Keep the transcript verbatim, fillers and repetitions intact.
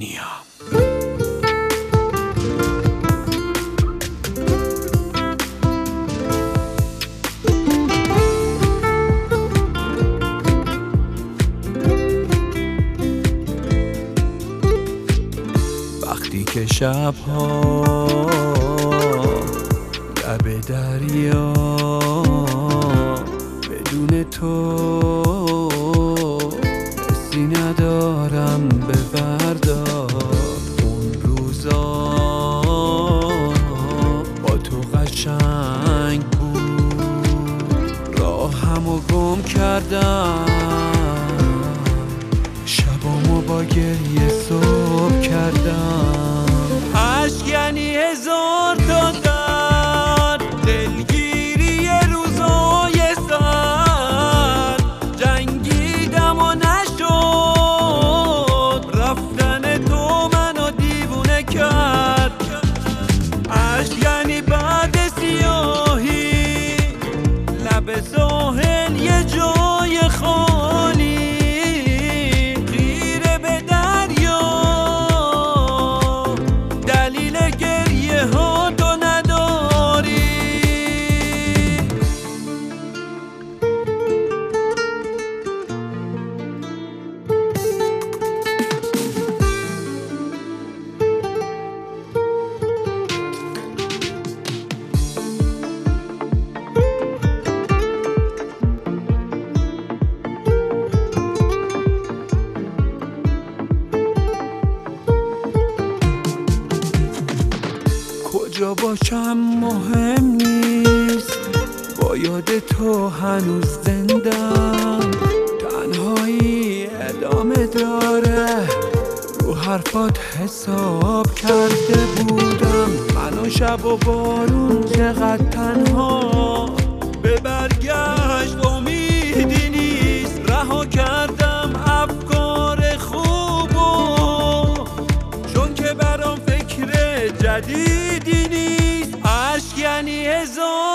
نیام. وقتی که شبها لب دریا بدون تو حسی ندارم، ببردار اون روزا با تو قشنگ بود، راهمو گم کردم، شبامو با گریه صبح کردم. عشق یعنی هزار تا درد، دلگیری روزای سرد، جنگیدم و نشد، رفتن تو منو دیوونه کرد. عشق یعنی بعد سیاهی لب ساحل یه جای خالی، کجا باشم مهم نیست، با یاد تو هنوز زندم، تنهایی ادامه داره، رو حرفات حساب کرده بودم، من و شب و بارون چقدر تنها، به برگشت امیدی نیست، رها کردم افکار خوبو، چون که برام فکر جدیدی نیست. عشق یعنی هزار